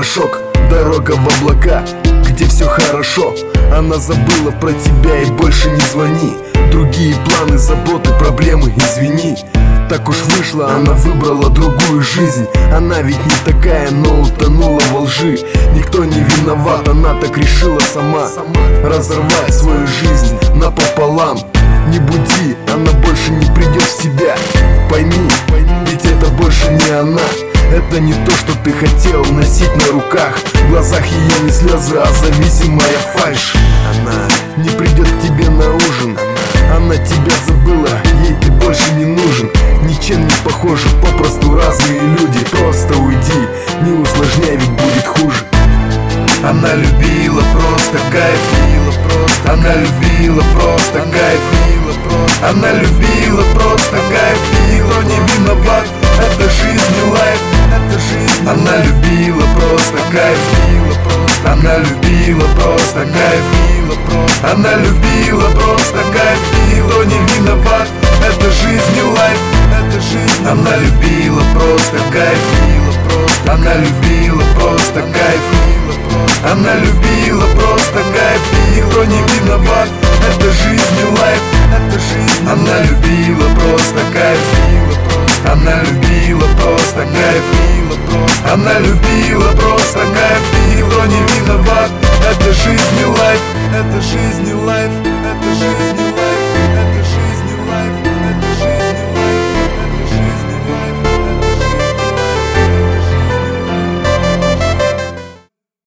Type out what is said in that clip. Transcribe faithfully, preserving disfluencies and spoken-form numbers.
порошок, дорога в облака, где все хорошо. Она забыла про тебя и больше не звони. Другие планы, заботы, проблемы, извини. Так уж вышло, она выбрала другую жизнь. Она ведь не такая, но утонула во лжи. Никто не виноват, она так решила сама разорвать свою жизнь напополам. Не буди, она больше не придет в себя. Пойми, ведь это больше не она. Это не то, что ты хотел носить на руках. В глазах ее не слезы, а зависимая фальшь. Она не придет к тебе на ужин. Она тебя забыла, ей ты больше не нужен. Ничем не похожи, попросту разные люди. Просто уйди, не усложняй, ведь будет хуже. Она любила просто кайф, просто. Она любила просто кайф, просто. Она любила просто кайф. Никто не виноват, это жизнь и лайф, это жизнь. Она любила просто кайф, просто. Она любила просто кайф, просто. Она любила просто кайф. Никто не виноват, это жизнь и лайф, это жизнь. Она любила просто кайф, просто. Она любила просто кайф, просто. Она любила просто кайф. Никто не виноват, это жизнь и лайф, это жизнь. Она любила просто кайф, просто. Она любила просто кайф, просто. Она любила просто кайф. Никто не виноват, это жизнь и лайф, это жизнь и лайф, это жизнь.